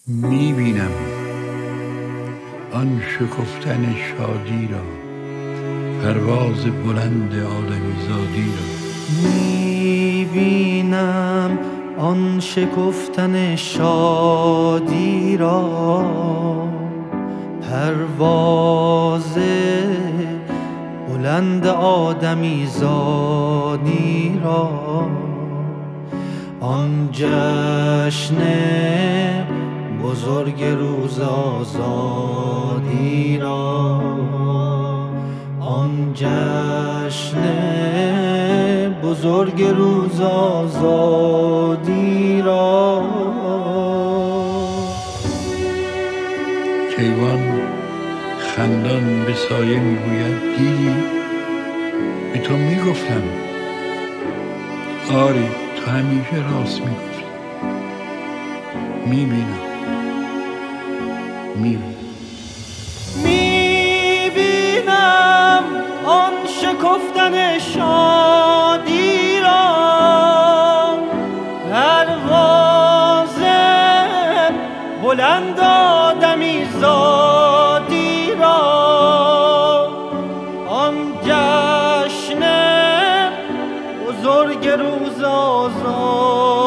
میبینم آن شکفتن شادی را، پرواز بلند آدمیزادی را. میبینم آن شکفتن شادی را، پرواز بلند آدمیزادی را. آن جشن بزرگ روز آزادی را، آن جشن بزرگ روز آزادی را. کیوان خندان به سایه میگوید دیدی؟ به تو میگفتم. آری تو همیشه راست میگفتی. میبینم میبینم آن شکفتن شادی را، پرواز بلند آدمیزادی را. آن جشن بزرگ روز آزادی